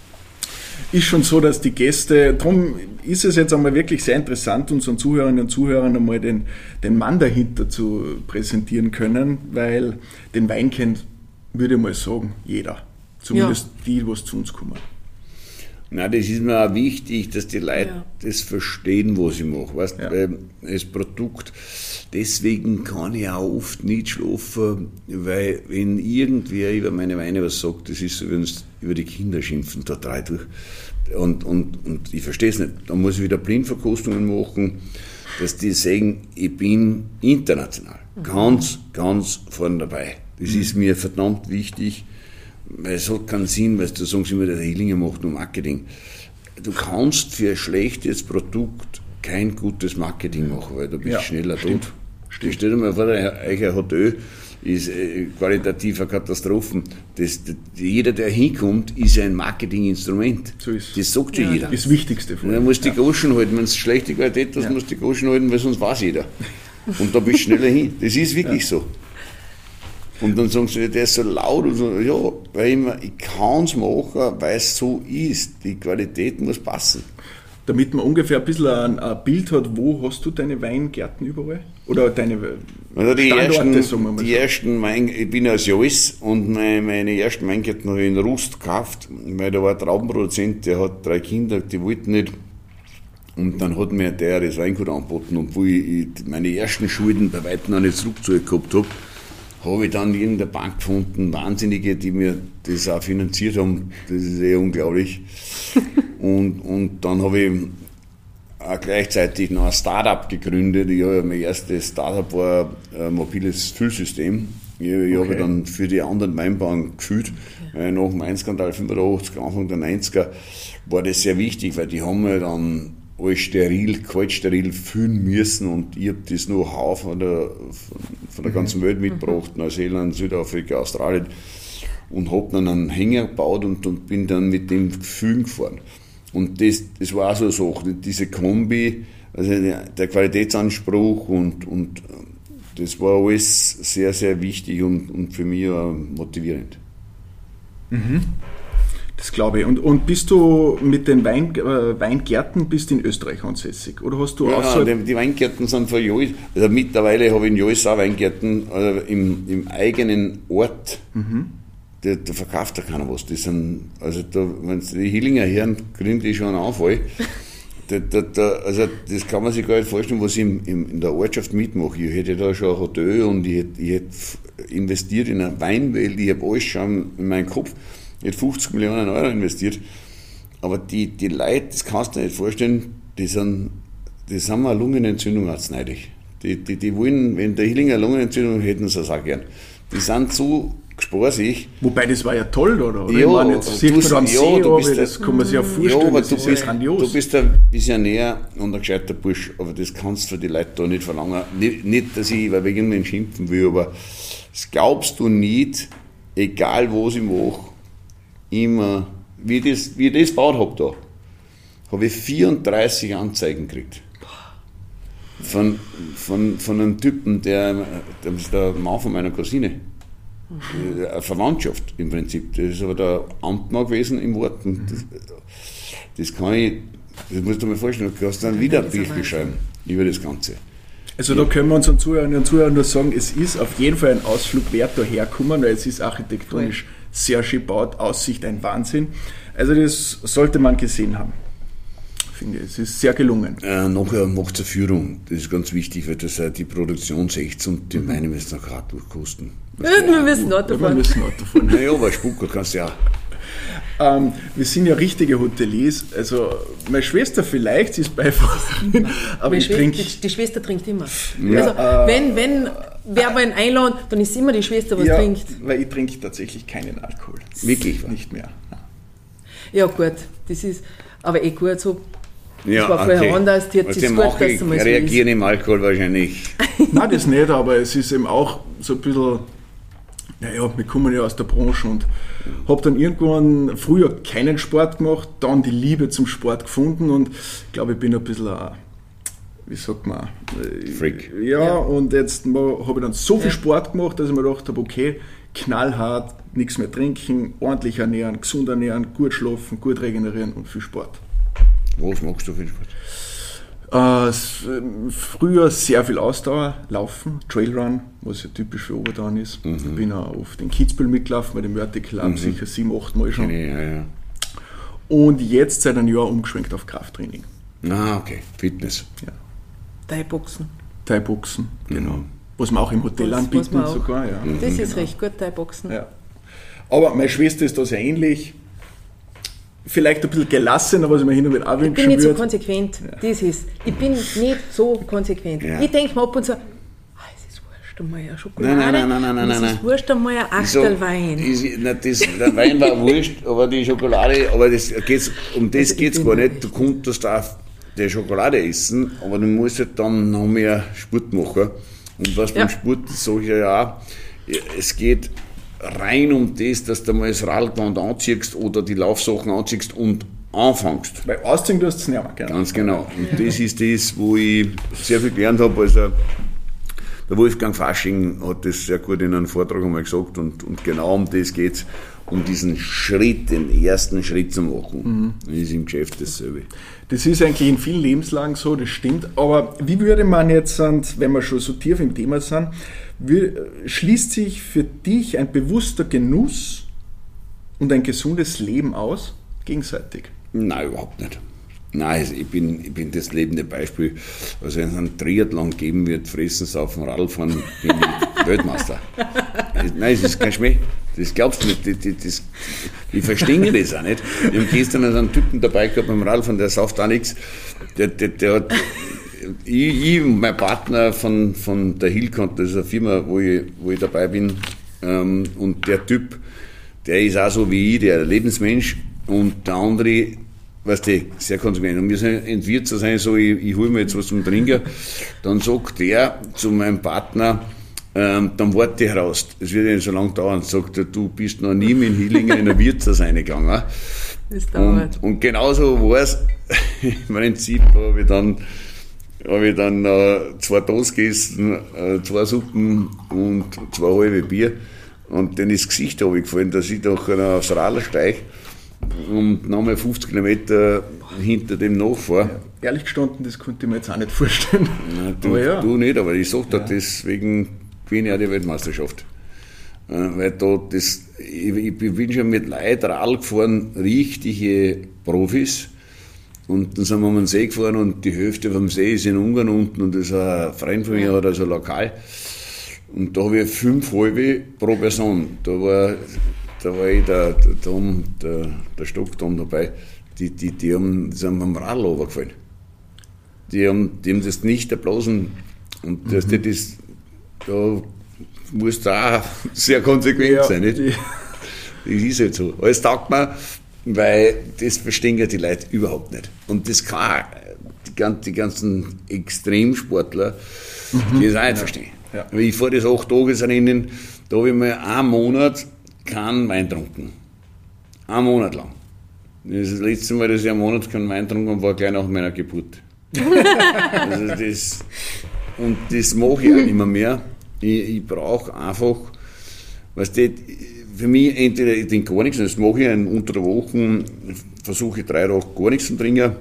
[SPEAKER 3] ist schon so, dass die Gäste, darum ist es jetzt einmal wirklich sehr interessant, unseren Zuhörerinnen und Zuhörern einmal den, den Mann dahinter zu präsentieren können, weil den Wein kennt, würde ich mal sagen, jeder. Zumindest ja. die, die zu uns kommen.
[SPEAKER 1] Na, das ist mir auch wichtig, dass die Leute ja. das verstehen, was ich mache. Weißt, ja. weil das Produkt, deswegen kann ich auch oft nicht schlafen, weil wenn irgendwer über meine Weine was sagt, das ist so, wenn sie über die Kinder schimpfen, da drei durch. Und, und, und ich verstehe es nicht. Da muss ich wieder Blindverkostungen machen, dass die sagen, ich bin international. Mhm. Ganz, ganz vorne dabei. Das mhm. ist mir verdammt wichtig. Weil es hat keinen Sinn, weil du sagst immer, der Hellinger macht nur Marketing. Du kannst für ein schlechtes Produkt kein gutes Marketing machen, weil du bist ja, schneller stimmt. tot. Stimmt. Stell dir mal vor, euch ein Hotel ist äh, qualitativ eine Katastrophe. Das, das, jeder, der hinkommt, ist ein Marketinginstrument. So ist. Das sagt schon ja, jeder.
[SPEAKER 3] Das Wichtigste.
[SPEAKER 1] Und dann musst du die Goschen halten. Wenn es schlechte Qualität hast, ja. musst du die Goschen halten, weil sonst weiß jeder. Und da bist du schneller hin. Das ist wirklich ja. so. Und dann sagen sie, der ist so laut und so, ja, weil ich, mir, ich kann es machen, weil es so ist. Die Qualität muss passen.
[SPEAKER 3] Damit man ungefähr ein bisschen ein, ein Bild hat, wo hast du deine Weingärten überall? Oder deine
[SPEAKER 1] also die
[SPEAKER 3] Standorte,
[SPEAKER 1] ersten,
[SPEAKER 3] sagen wir mal
[SPEAKER 1] die
[SPEAKER 3] so.
[SPEAKER 1] ersten Wein, ich bin aus Jois und meine, meine ersten Weingärten habe ich in Rust gekauft, weil da war ein Traubenproduzent, der hat drei Kinder, die wollten nicht. Und dann hat mir der das Weingut angeboten, und wo ich, ich meine ersten Schulden bei weitem noch nicht zurückgezahlt gehabt habe, habe ich dann in der Bank gefunden, Wahnsinnige, die mir das auch finanziert haben. Das ist eh unglaublich. und, und dann habe ich auch gleichzeitig noch ein Start-up gegründet. Ich habe, mein erstes Start-up war ein mobiles Füllsystem. Ich, ich okay. habe dann für die anderen Weinbauern gefüllt. Okay. Nach dem Weinskandal fünfundachtzig, Anfang der neunziger, war das sehr wichtig, weil die haben ja dann alles steril, kaltsteril füllen müssen, und ich habe das Know-how von der, von, von der ganzen Welt mitgebracht, Neuseeland, Südafrika, Australien, und habe dann einen Hänger gebaut und, und bin dann mit dem Füllen gefahren. Und das, das war auch so eine Sache, diese Kombi, also der Qualitätsanspruch, und, und das war alles sehr, sehr wichtig und, und für mich auch motivierend.
[SPEAKER 3] Mhm. Das glaube ich. Und, und bist du mit den Wein, äh, Weingärten bist in Österreich ansässig? Oder hast du
[SPEAKER 1] ja,
[SPEAKER 3] außer...
[SPEAKER 1] die, die Weingärten sind von Jois. Also mittlerweile habe ich in Jois auch Weingärten also im, im eigenen Ort. Mhm. Da, da verkauft ja keiner was. Das sind, also da, wenn die Hillinger hören, kriegen die schon einen Anfall. Da, da, da, also das kann man sich gar nicht vorstellen, was ich im, im, in der Ortschaft mitmache. Ich hätte da schon ein Hotel und ich hätte, ich hätte investiert in eine Weinwelt. Ich habe alles schon in meinem Kopf. Ich hätte fünfzig Millionen Euro investiert, aber die, die Leute, das kannst du dir nicht vorstellen, die sind, die sind eine Lungenentzündung arzneilich. Die, die, die wollen, wenn der Hillinger eine Lungenentzündung hätten sie das auch gern. Die sind so sparsig.
[SPEAKER 3] Wobei, das war ja toll, oder? oder?
[SPEAKER 1] Ja,
[SPEAKER 3] ich meine, jetzt sieht man am See,
[SPEAKER 1] ja, du bist
[SPEAKER 3] aber das kann man sich ja vorstellen,
[SPEAKER 1] ja, aber
[SPEAKER 3] das
[SPEAKER 1] du
[SPEAKER 3] ist
[SPEAKER 1] bist,
[SPEAKER 3] ja grandios.
[SPEAKER 1] Du bist ein Visionär und ein gescheiter Bursch, aber das kannst du für die Leute da nicht verlangen. Nicht, nicht dass ich wegen irgendwen schimpfen will, aber das glaubst du nicht, egal was ich mache, immer, wie ich das, wie ich das gebaut habe da, habe ich vierunddreißig Anzeigen gekriegt. Von, von, von einem Typen, der, das ist der Mann von meiner Cousine. Mhm. Eine Verwandtschaft im Prinzip. Das ist aber der Amtmann gewesen im Wort. Mhm. Das, das kann ich, das musst du mir vorstellen, du kannst dann wieder ein Büchlein schreiben über das Ganze.
[SPEAKER 3] Also da können wir unseren Zuhörern und Zuhörern nur sagen, es ist auf jeden Fall ein Ausflug wert, da herkommen, weil es ist architektonisch sehr schön gebaut, Aussicht ein Wahnsinn. Also das sollte man gesehen haben. Finde ich, es ist sehr gelungen.
[SPEAKER 1] Äh, nachher macht es eine Führung, das ist ganz wichtig, weil das die Produktion sechzehn und die mhm. Weine müssen noch gerade durchkosten.
[SPEAKER 4] Ja, wir müssen Auto fahren.
[SPEAKER 3] Wir müssen Auto fahren.
[SPEAKER 1] Naja, aber Spucker kannst du ja auch.
[SPEAKER 3] Ähm, wir sind ja richtige Hoteliers, also meine Schwester vielleicht, sie ist Beifahrerin, aber ich trinke...
[SPEAKER 4] Die, die Schwester trinkt immer. Ja, also äh, wenn, wenn wer aber einen einladen, dann ist immer die Schwester, was
[SPEAKER 3] ja,
[SPEAKER 4] trinkt.
[SPEAKER 3] Weil ich trinke tatsächlich keinen
[SPEAKER 1] Wirklich?
[SPEAKER 3] Nicht mehr.
[SPEAKER 4] Ja gut, das ist aber eh gut so.
[SPEAKER 1] Ja,
[SPEAKER 4] das war vorher
[SPEAKER 1] okay.
[SPEAKER 4] anders, jetzt
[SPEAKER 1] Was
[SPEAKER 4] ist
[SPEAKER 1] ich
[SPEAKER 4] gut,
[SPEAKER 1] mache,
[SPEAKER 4] dass du mal
[SPEAKER 1] ich
[SPEAKER 4] so
[SPEAKER 1] reagiere im Alkohol wahrscheinlich.
[SPEAKER 3] Nein, das nicht, aber es ist eben auch so ein bisschen, naja, wir kommen ja aus der Branche und habe dann irgendwann früher keinen Sport gemacht, dann die Liebe zum Sport gefunden und ich glaube, ich bin ein bisschen ein, wie sagt man,
[SPEAKER 1] Freak.
[SPEAKER 3] Ja,
[SPEAKER 4] Ja.
[SPEAKER 3] und jetzt habe ich dann so viel
[SPEAKER 4] Ja.
[SPEAKER 3] Sport gemacht, dass ich mir gedacht habe, okay, knallhart, nichts mehr trinken, ordentlich ernähren, gesund ernähren, gut schlafen, gut regenerieren und viel Sport.
[SPEAKER 1] Was machst du für einen Sport?
[SPEAKER 3] Äh, s- ähm, früher sehr viel Ausdauer, Laufen, Trailrun, was ja typisch für Oberdauern ist.
[SPEAKER 1] Mhm.
[SPEAKER 3] Ich bin auch oft in Kitzbühel mitgelaufen, bei dem Vertical Lab sicher sieben, acht Mal schon.
[SPEAKER 1] Ja, ja.
[SPEAKER 3] Und jetzt seit einem Jahr umgeschwenkt auf Krafttraining.
[SPEAKER 1] Ah, okay. Fitness.
[SPEAKER 3] Ja.
[SPEAKER 4] Thai-Boxen.
[SPEAKER 3] Thai-Boxen, genau.
[SPEAKER 1] Mhm.
[SPEAKER 3] Was wir auch im Hotel
[SPEAKER 4] Was- was
[SPEAKER 3] anbieten
[SPEAKER 4] wir auch-
[SPEAKER 3] sogar. Ja.
[SPEAKER 4] Das ist recht gut, Thai-Boxen.
[SPEAKER 3] Ja. Aber meine Schwester ist da sehr ähnlich. Vielleicht ein bisschen gelassener, was ich mir hin und wieder auch
[SPEAKER 4] Ich bin
[SPEAKER 3] wünschen
[SPEAKER 4] nicht so
[SPEAKER 3] würde.
[SPEAKER 4] konsequent, das ist. Ich bin nicht so konsequent.
[SPEAKER 1] Ja.
[SPEAKER 4] Ich denke mir ab und zu, ah, es ist wurscht einmal eine Schokolade,
[SPEAKER 1] Nein, nein, nein, nein, nein,
[SPEAKER 4] und es
[SPEAKER 1] nein,
[SPEAKER 4] ist wurscht einmal ein Achtel Wein.
[SPEAKER 1] Ist, na, das, der Wein war wurscht, aber die Schokolade, aber das geht's, um das
[SPEAKER 4] Also ich
[SPEAKER 1] geht es
[SPEAKER 4] bin
[SPEAKER 1] gar
[SPEAKER 4] da
[SPEAKER 1] nicht. Du konntest auch die Schokolade essen, aber du musst halt dann noch mehr Sport machen. Und was beim
[SPEAKER 4] Ja.
[SPEAKER 1] Sport, das sage ich ja auch, es geht rein um das, dass du mal das Radlband anziehst oder die Laufsachen anziehst und anfängst.
[SPEAKER 3] Weil ausziehen tust du es nicht mehr, genau.
[SPEAKER 1] Ganz genau. Und das ist das, wo ich sehr viel gelernt habe. Also der Wolfgang Fasching hat das sehr gut in einem Vortrag einmal gesagt und, und genau um das geht es, um diesen Schritt, den ersten Schritt zu machen. Das ist im Geschäft dasselbe.
[SPEAKER 3] Das ist eigentlich in vielen Lebenslagen so, das stimmt. Aber wie würde man jetzt, wenn wir schon so tief im Thema sind, wie, schließt sich für dich ein bewusster Genuss und ein gesundes Leben aus, gegenseitig?
[SPEAKER 1] Nein, überhaupt nicht. Nein, also ich bin, ich bin das lebende Beispiel. Also wenn es einen Triathlon geben wird, fressen, saufen, Radfahren, bin ich Weltmeister. Nein, es ist kein Schmäh. Das glaubst du nicht. Die, die, das, die verstehen das auch nicht. Wir haben gestern also einen Typen dabei gehabt beim Radfahren, der sauft auch nichts. Der, der, der hat, ich, ich und mein Partner von, von der Hillcont, das ist eine Firma, wo ich, wo ich dabei bin, ähm, und der Typ, der ist auch so wie ich, der ein Lebensmensch, und der andere, weißt du, sehr konsequent. Und wir sind entwirrt zu sein, so, ich, ich hole mir jetzt was zum Trinken. Dann sagt der zu meinem Partner, ähm, dann warte ich raus. Es wird ja nicht so lange dauern. Sagt er, du bist noch nie mit Hillingen in ein Wirtshaus reingegangen.
[SPEAKER 4] Das dauert.
[SPEAKER 1] Und, und genauso war es. Im Prinzip habe ich dann, habe ich dann äh, zwei Toast gegessen, äh, zwei Suppen und zwei halbe Bier. Und dann ist das Gesicht runtergefallen, dass ich doch aufs Radl steige und nochmal fünfzig Kilometer hinter dem nachfahre.
[SPEAKER 3] Ja, ehrlich gestanden, das konnte ich mir jetzt auch nicht vorstellen.
[SPEAKER 1] Ja, du,
[SPEAKER 3] Aber ja.
[SPEAKER 1] du nicht, aber ich sage dir,
[SPEAKER 3] Ja.
[SPEAKER 1] deswegen gewinne ich auch die Weltmeisterschaft. Äh, Weil da das, ich, ich bin schon mit Leuten Radl gefahren, richtige Profis. Und dann sind wir um den See gefahren und die Hälfte vom See ist in Ungarn unten und das ist ein Freund von mir, hat also lokal. Und da habe ich fünf halbe pro Person. Da war, da war ich der, der, Tom, der, der Stocktom dabei. Die, die, die, haben, die sind beim Radl runtergefallen. Die haben, die haben das nicht erblasen. Und das, das, das, da musst du auch sehr konsequent
[SPEAKER 3] Ja,
[SPEAKER 1] sein. Nicht?
[SPEAKER 3] die-
[SPEAKER 1] Das ist halt so. Alles taugt mir, weil das verstehen ja die Leute überhaupt nicht. Und das kann auch die, gan- die ganzen Extremsportler, die das auch nicht verstehen.
[SPEAKER 3] Ja.
[SPEAKER 1] Weil ich vor das acht Tagesrennen, da habe ich mal einen Monat keinen Wein getrunken. Einen Monat lang. Das ist das letzte Mal, dass ich einen Monat keinen Wein getrunken habe, war gleich nach meiner Geburt. Also das, und das mache ich auch nicht mehr. mehr. Ich, ich brauche einfach, weißt du, für mich entweder ich trinke gar nichts, das mache ich unter der Woche, versuche ich drei Tage gar nichts zu trinken.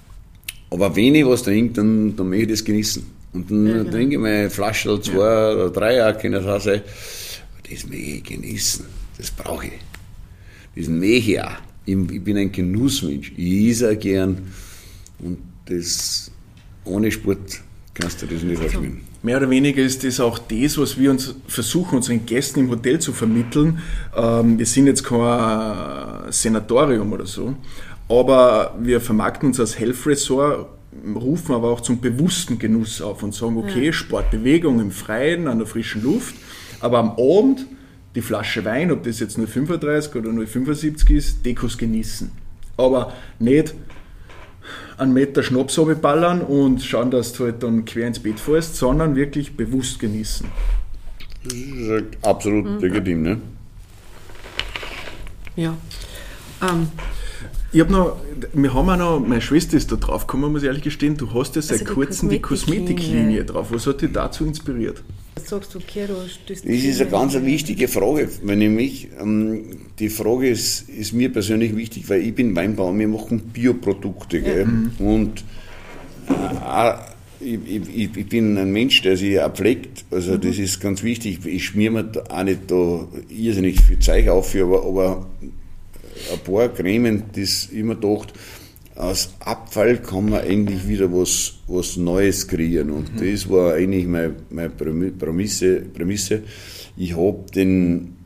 [SPEAKER 1] Aber wenn ich was trinke, dann, dann möchte ich das genießen. Und dann
[SPEAKER 4] Ja, genau.
[SPEAKER 1] trinke ich meine Flasche oder zwei oder drei, auch kann das auch sein. Das möchte ich genießen. Das brauche ich. Das möchte ich auch. Ich, ich bin ein Genussmensch. Ich esse auch gern. Und das, ohne Sport kannst du das nicht verschwinden.
[SPEAKER 3] Mehr oder weniger ist das auch das, was wir uns versuchen, unseren Gästen im Hotel zu vermitteln. Ähm, wir sind jetzt kein Senatorium oder so, aber wir vermarkten uns als Health Resort, rufen aber auch zum bewussten Genuss auf und sagen, okay, Sport, Bewegung im Freien, an der frischen Luft, aber am Abend die Flasche Wein, ob das jetzt null Komma fünfunddreißig oder null Komma fünfundsiebzig ist, Dekos genießen. Aber nicht einen Meter Schnaps runterballern und schauen, dass du halt dann quer ins Bett fährst, sondern wirklich bewusst genießen.
[SPEAKER 1] Das ist absolut mhm. legitim, ne?
[SPEAKER 4] Ja. Ähm.
[SPEAKER 3] Ich habe noch, wir haben auch noch, meine Schwester ist da drauf gekommen, muss ich ehrlich gestehen, du hast ja seit
[SPEAKER 4] also
[SPEAKER 3] kurzem die Kosmetiklinie drauf. Was hat dich dazu inspiriert?
[SPEAKER 4] Was sagst du, Kero?
[SPEAKER 1] Das ist eine ganz wichtige Frage. Wenn ich mich, ähm, die Frage ist, ist mir persönlich wichtig, weil ich bin Weinbauer, wir machen Bioprodukte. Ja. Gell? Mhm. Und äh, ich, ich, ich bin ein Mensch, der sich auch pflegt. Also mhm. das ist ganz wichtig. Ich schmier mir da auch nicht da irrsinnig viel Zeug auf, aber, aber ein paar Cremen, das immer gedacht, aus Abfall kann man eigentlich wieder was, was Neues kreieren. Und mhm. das war eigentlich meine, meine Prämisse, Prämisse. Ich habe den,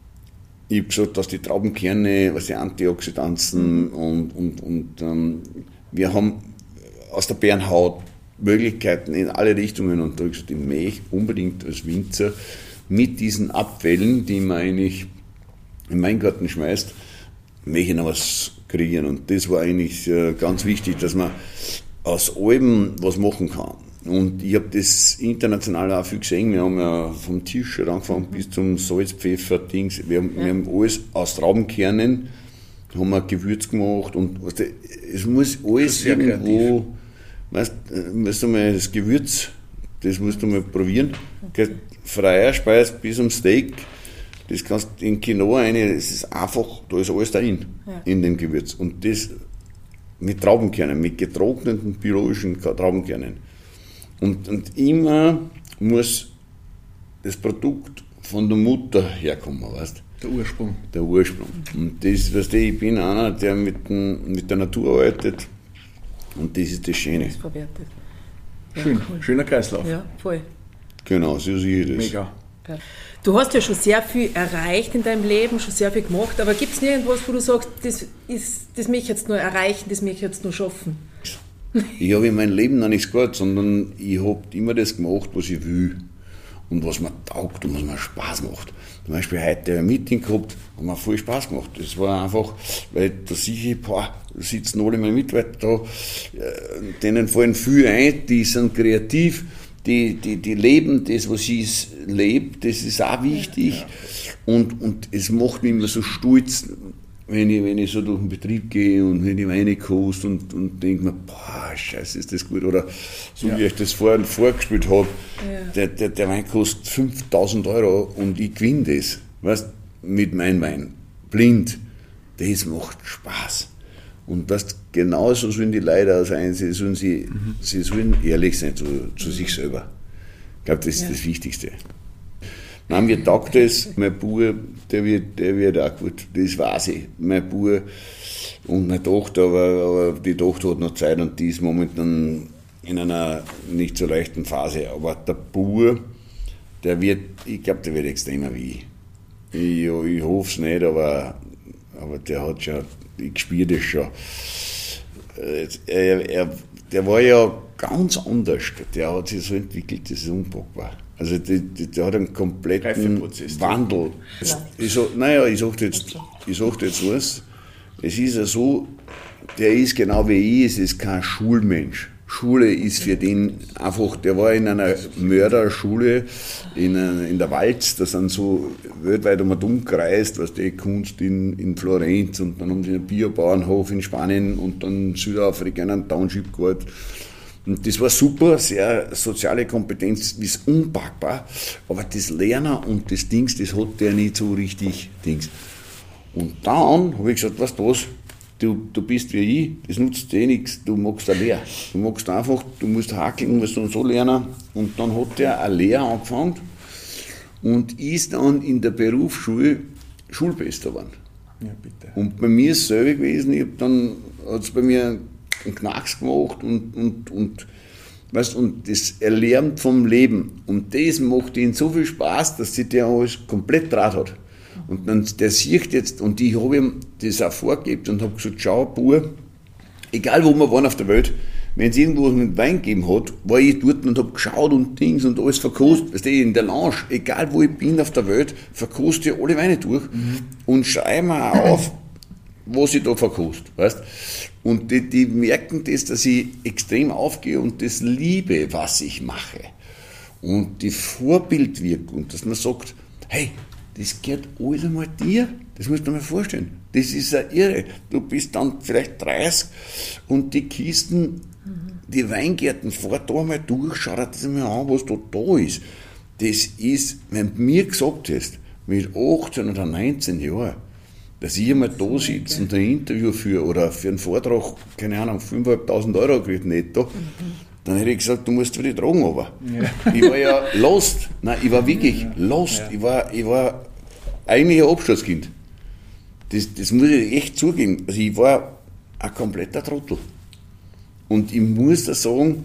[SPEAKER 1] ich hab gesagt, dass die Traubenkerne, was die Antioxidantien mhm. und, und, und ähm, wir haben aus der Bärenhaut Möglichkeiten in alle Richtungen. Und da habe ich gesagt, ich möchte unbedingt als Winzer mit diesen Abfällen, die man eigentlich in meinen Garten schmeißt, möchte ich noch was kreieren. Und das war eigentlich äh, ganz wichtig, dass man aus allem was machen kann. Und ich habe das international auch viel gesehen. Wir haben ja vom Tisch angefangen bis zum Salz, Pfeffer, Dings. Wir haben, ja. wir haben alles aus Traubenkernen, haben wir Gewürz gemacht. Und weißt du, es muss alles irgendwo, weißt du, mal das Gewürz, das musst du mal probieren. Okay. Freier Speis bis zum Steak. Das kannst du in Quinoa rein, das ist einfach, da ist alles drin, ja. in dem Gewürz. Und das mit Traubenkernen, mit getrockneten biologischen Traubenkernen. Und, und immer muss das Produkt von der Mutter herkommen, weißt
[SPEAKER 3] du? Der Ursprung.
[SPEAKER 1] Der Ursprung. Und das, weißt du, ich bin einer, der mit, den, mit der Natur arbeitet. Und das ist das Schöne. Das ist verwertet.
[SPEAKER 3] Ja, schön, cool. Schöner Kreislauf.
[SPEAKER 4] Ja, voll.
[SPEAKER 1] Genau, so sehe ich das.
[SPEAKER 3] Mega.
[SPEAKER 4] Du hast ja schon sehr viel erreicht in deinem Leben, schon sehr viel gemacht, aber gibt es nirgendwas, wo du sagst, das, ist, das möchte ich jetzt nur erreichen, das möchte ich jetzt nur schaffen?
[SPEAKER 1] Ich habe in meinem Leben noch nichts gehabt, sondern ich habe immer das gemacht, was ich will und was mir taugt und was mir Spaß macht. Zum Beispiel heute ein Meeting gehabt, hat mir voll Spaß gemacht. Das war einfach, weil da sehe ich, boah, da sitzen alle meine Mitarbeiter da, denen fallen viel ein, die sind kreativ. Die, die, die leben das, was ich lebe, das ist auch wichtig. Ja. Und, und es macht mich immer so stolz, wenn ich, wenn ich so durch den Betrieb gehe und wenn ich Weine koste und, und denke mir, boah, scheiße, ist das gut. Oder so ja. wie ich das vorhin vorgespielt habe, ja. der, der, der Wein kostet fünftausend Euro und ich gewinne das, weißt, mit meinem Wein. Blind. Das macht Spaß. Und das genauso sollen die Leute sein, sie sollen, sie, mhm. sie sollen ehrlich sein zu, zu sich selber. Ich glaube, das ist ja. das Wichtigste. Nein, mir taugt das, mein Bub, der wird, der wird auch gut, das weiß ich. Mein Bub und meine Tochter, aber, aber die Tochter hat noch Zeit und die ist momentan in einer nicht so leichten Phase. Aber der Bub, der wird, ich glaube, der wird extremer wie ich. Ich, ich hoffe es nicht, aber, aber der hat schon, ich spüre das schon. Er, er, der war ja ganz anders. Der hat sich so entwickelt, das ist unpackbar. Also der, der hat einen kompletten Wandel. Ja. Ich sag, naja, ich sage jetzt, ich sag jetzt was. Es ist ja so, der ist genau wie ich, es ist kein Schulmensch. Schule ist für den einfach, der war in einer Mörderschule in, in der Walz, da sind so weltweit um und um gereist, was die Kunst in, in Florenz und dann haben sie einen Biobauernhof in Spanien und dann Südafrika einen Township gehabt. Und das war super, sehr soziale Kompetenz, ist unpackbar, aber das Lernen und das Dings, das hat der nicht so richtig Dings. Und dann habe ich gesagt, weißt du was, Du, du bist wie ich, das nutzt dir eh nichts, du magst eine Lehre. Du magst einfach, du musst hakeln, musst dann so lernen. Und dann hat der eine Lehre angefangen und ist dann in der Berufsschule Schulbester geworden.
[SPEAKER 3] Ja, bitte.
[SPEAKER 1] Und bei mir ist es selber gewesen, ich hab dann, hat es bei mir einen Knacks gemacht und, und, und, weißt, und das erlernt vom Leben. Und das macht ihnen so viel Spaß, dass sich der alles komplett draht hat. Und dann, der sieht jetzt, und ich habe ihm das auch vorgegeben und habe gesagt, schau, Bub, egal wo wir waren auf der Welt, wenn es irgendwo mit Wein gegeben hat, war ich dort und habe geschaut und Dings und alles verkostet, weißt du, in der Lounge, egal wo ich bin auf der Welt, verkoste ich alle Weine durch mhm. und schreibe mir auch auf, was ich da verkost, weißt? Und die, die merken das, dass ich extrem aufgehe und das liebe, was ich mache. Und die Vorbildwirkung, dass man sagt, hey, das gehört alles einmal dir, das musst du dir mal vorstellen. Das ist ja irre. Du bist dann vielleicht dreißig und die Kisten, die Weingärten, fahr da mal durch, schau dir das mal an, was da da ist. Das ist, wenn du mir gesagt hast, mit achtzehn oder neunzehn Jahren, dass ich einmal da sitze und ein Interview führe oder für einen Vortrag, keine Ahnung, fünftausendfünfhundert Euro kriegt netto, mhm. dann hätte ich gesagt, du musst für die Drogen runter. Ja. Ich war ja lost. Nein, ich war wirklich ja. lost. Ja. Ich, war, ich war eigentlich ein Absturzkind. Das, das muss ich echt zugeben. Also ich war ein kompletter Trottel. Und ich muss da sagen,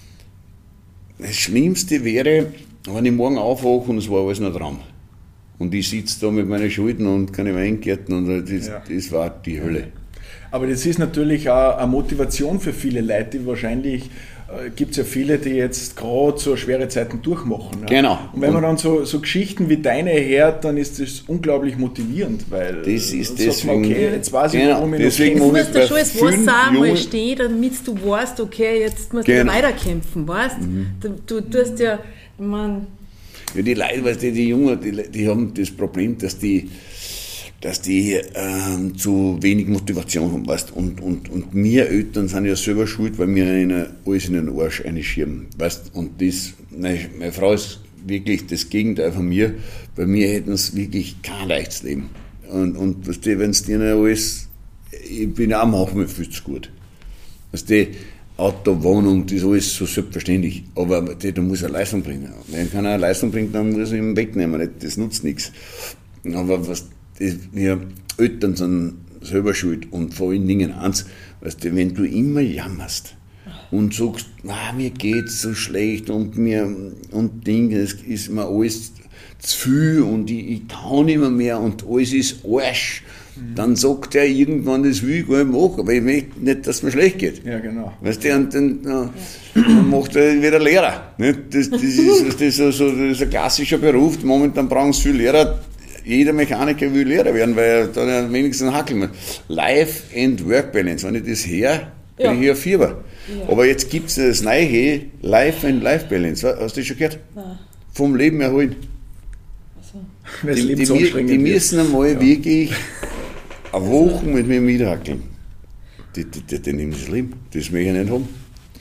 [SPEAKER 1] das Schlimmste wäre, wenn ich morgen aufwache und es war alles nur ein Traum. Und ich sitze da mit meinen Schulden und keine Weingärten und das, ja. das war die Hölle.
[SPEAKER 3] Aber das ist natürlich auch eine Motivation für viele Leute, die wahrscheinlich, äh, gibt es ja viele, die jetzt gerade so schwere Zeiten durchmachen. Ja?
[SPEAKER 1] Genau.
[SPEAKER 3] Und wenn man dann so, so Geschichten wie deine hört, dann ist das unglaublich motivierend, weil
[SPEAKER 1] das ist
[SPEAKER 3] dann
[SPEAKER 1] deswegen,
[SPEAKER 3] man, okay, jetzt weiß ich,
[SPEAKER 1] genau,
[SPEAKER 3] warum ich
[SPEAKER 1] deswegen
[SPEAKER 3] noch
[SPEAKER 4] kämpfe. Du musst da schon das Wasser einmal stehen, damit du weißt, okay, jetzt musst genau. du weiterkämpfen, weißt mhm. du? Du tust ja, man...
[SPEAKER 1] Ja, die Leute, weißt du, die Jungen, die, die haben das Problem, dass die, dass die ähm, zu wenig Motivation haben, weißt und, und, und wir Eltern sind ja selber schuld, weil wir ihnen alles in den Arsch einschirmen, weißt und das, meine, meine Frau ist wirklich das Gegenteil von mir, bei mir hätten es wirklich kein leichtes Leben. Und, und weißt du, wenn es denen alles, ich bin auch manchmal viel zu gut. Weißt du, Auto, Wohnung, das ist alles so selbstverständlich. Aber da muss er Leistung bringen. Wenn keiner eine Leistung bringt, dann muss ich ihn wegnehmen. Das nutzt nichts. Aber was, das, wir Eltern sind selber schuld. Und vor allen Dingen eins, weißt du, wenn du immer jammerst und sagst, ah, mir geht's so schlecht und mir, und Ding, es ist mir alles zu viel und ich, ich kann nicht mehr, mehr und alles ist Arsch. Dann sagt er irgendwann, das will ich gar nicht machen, aber ich möchte nicht, dass es mir schlecht geht.
[SPEAKER 3] Ja, genau.
[SPEAKER 1] Weißt du, und dann, ja. dann macht er wieder Lehrer. Nicht? Das, das, ist, das, ist so, das ist ein klassischer Beruf. Momentan brauchen es viele Lehrer. Jeder Mechaniker will Lehrer werden, weil er dann wenigstens einen Hackel macht. Life and Work Balance. Wenn ich das her, bin ja. ich hier auf Fieber. Ja. Aber jetzt gibt es das neue Life and Life Balance. Hast du das schon gehört? Nein. Vom Leben erholen.
[SPEAKER 3] So. Die,
[SPEAKER 1] die, die, die müssen einmal ja. wirklich eine Woche mit mir mithackeln. Die, die, die, die nehmen das Leben. Das möchte ich nicht haben.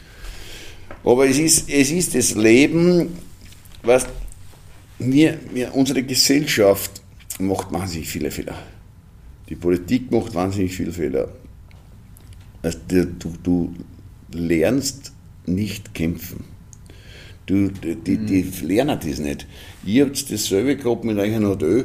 [SPEAKER 1] Aber es ist, es ist das Leben, was wir, wir, unsere Gesellschaft macht wahnsinnig viele Fehler. Die Politik macht wahnsinnig viele Fehler. Also du, du lernst nicht kämpfen. Du, die, die lernen das nicht. Ihr habt dasselbe gehabt mit euch in Hotel.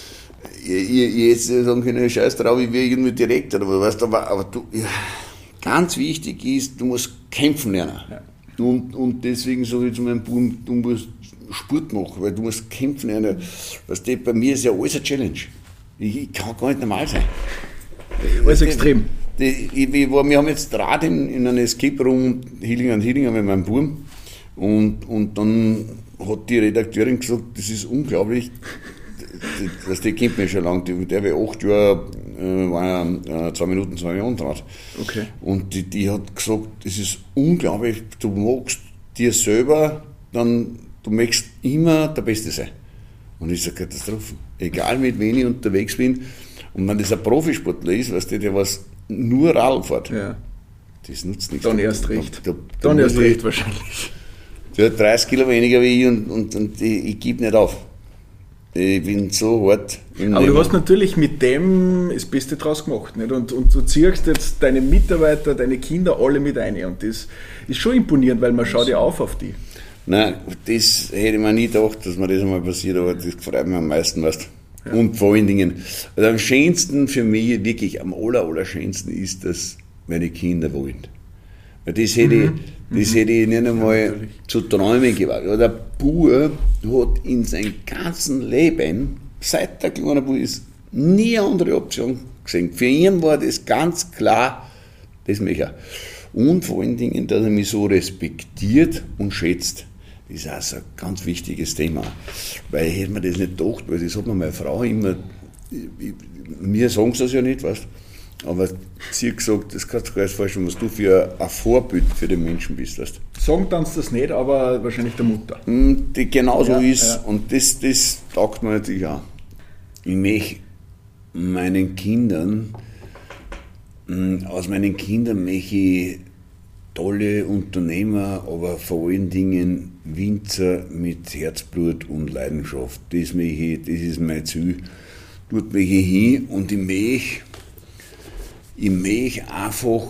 [SPEAKER 1] Ihr, ihr jetzt sagen können, scheiß drauf, ich will irgendwie direkt, aber weißt du, aber, aber du, ja, ganz wichtig ist, du musst kämpfen lernen. Ja. Und, und deswegen sage ich zu meinem Buben, du musst Sport machen, weil du musst kämpfen lernen. Weißt du, bei mir ist ja alles eine Challenge. Ich, ich kann gar nicht normal sein.
[SPEAKER 3] Alles extrem.
[SPEAKER 1] Ich, ich, ich war, wir haben jetzt Draht in, in einer Escape Room, Healing and Healing, mit meinem Buben. Und, und dann hat die Redakteurin gesagt, das ist unglaublich. Das, die kennt mich schon lange, der war acht Jahre, äh, war ja äh, zwei Minuten, zwei Millionen drauf.
[SPEAKER 3] Okay.
[SPEAKER 1] Und die, die hat gesagt, das ist unglaublich, du magst dir selber, dann, du möchtest immer der Beste sein. Und das ist eine Katastrophe. Egal mit wem ich unterwegs bin. Und wenn das ein Profisportler ist, weißt du, der was nur Radl fährt,
[SPEAKER 3] ja.
[SPEAKER 1] das nutzt nichts.
[SPEAKER 3] Dann erst recht. Da, da, da dann erst recht wahrscheinlich.
[SPEAKER 1] Der hat dreißig Kilo weniger wie ich und, und, und ich, ich gebe nicht auf. Ich bin so hart.
[SPEAKER 3] Aber du hast natürlich mit dem das Beste draus gemacht. Nicht? Und, und du ziehst jetzt deine Mitarbeiter, deine Kinder alle mit ein. Und das ist schon imponierend, weil man schaut ja auf auf die.
[SPEAKER 1] Nein, das hätte ich mir nie gedacht, dass mir das einmal passiert, aber das freut mich am meisten. Weißt. Ja. Und vor allen Dingen, also am schönsten für mich, wirklich am aller, aller schönsten ist, dass meine Kinder wollen. Weil das hätte, mhm. ich, das hätte ich nicht einmal ja, zu träumen gewagt. Der Bub hat in seinem ganzen Leben, seit der kleine Bub ist, nie eine andere Option gesehen. Für ihn war das ganz klar, das möchte er. Und vor allen Dingen, dass er mich so respektiert und schätzt. Das ist also ein ganz wichtiges Thema. Weil ich hätte mir das nicht gedacht, weil das hat mir meine Frau immer, mir sagen sie das ja nicht, weißt, Aber sie hat gesagt, das kannst du gar nicht vorstellen, was du für ein Vorbild für den Menschen bist. Weißt?
[SPEAKER 3] Sagen dann das nicht, aber wahrscheinlich der Mutter.
[SPEAKER 1] Die genauso
[SPEAKER 3] ja,
[SPEAKER 1] ist
[SPEAKER 3] ja.
[SPEAKER 1] Und das, das taugt mir natürlich auch. Ich möchte meinen Kindern, aus meinen Kindern möchte ich tolle Unternehmer, aber vor allen Dingen Winzer mit Herzblut und Leidenschaft. Das, möchte ich, das ist mein Ziel. Dort möchte ich hin und ich möchte, ich möchte einfach,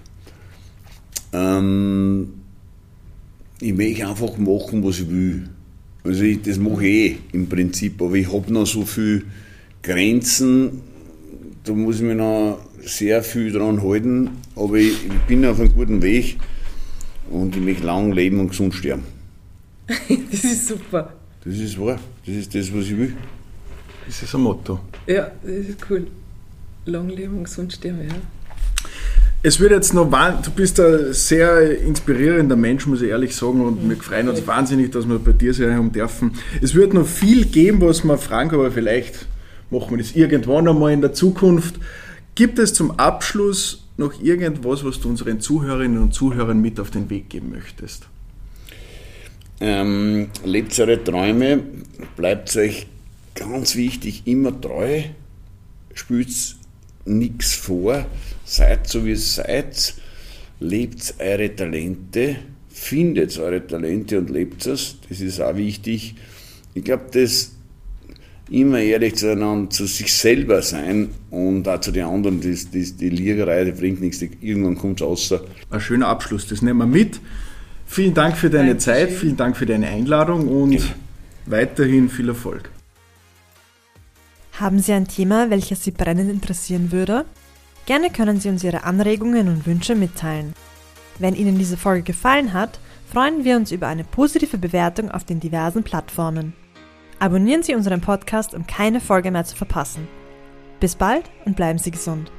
[SPEAKER 1] ähm, ich möchte einfach machen, was ich will. Also ich, das mache ich eh im Prinzip, aber ich habe noch so viele Grenzen, da muss ich mich noch sehr viel dran halten, aber ich, ich bin auf einem guten Weg und ich möchte lang leben und gesund sterben.
[SPEAKER 4] Das ist super.
[SPEAKER 1] Das ist wahr, das ist das, was ich will.
[SPEAKER 3] Das ist ein Motto.
[SPEAKER 4] Ja, das ist cool. Lang leben und gesund sterben, ja.
[SPEAKER 3] Es wird jetzt noch, du bist ein sehr inspirierender Mensch, muss ich ehrlich sagen, und mhm. wir freuen uns wahnsinnig, dass wir bei dir sein haben dürfen. Es wird noch viel geben, was wir fragen, aber vielleicht machen wir das irgendwann einmal in der Zukunft. Gibt es zum Abschluss noch irgendwas, was du unseren Zuhörerinnen und Zuhörern mit auf den Weg geben möchtest?
[SPEAKER 1] Ähm, lebt eure Träume, bleibt euch ganz wichtig immer treu, spielt nichts vor, seid so wie ihr seid, lebt eure Talente, findet eure Talente und lebt es, das ist auch wichtig. Ich glaube, das immer ehrlich zueinander, zu sich selber sein und auch zu den anderen, das, das, die Liegerei, die bringt nichts, die, irgendwann kommt es raus. Ein
[SPEAKER 3] schöner Abschluss, das nehmen wir mit. Vielen Dank für deine Dankeschön. Zeit, vielen Dank für deine Einladung und ja. weiterhin viel Erfolg.
[SPEAKER 2] Haben Sie ein Thema, welches Sie brennend interessieren würde? Gerne können Sie uns Ihre Anregungen und Wünsche mitteilen. Wenn Ihnen diese Folge gefallen hat, freuen wir uns über eine positive Bewertung auf den diversen Plattformen. Abonnieren Sie unseren Podcast, um keine Folge mehr zu verpassen. Bis bald und bleiben Sie gesund.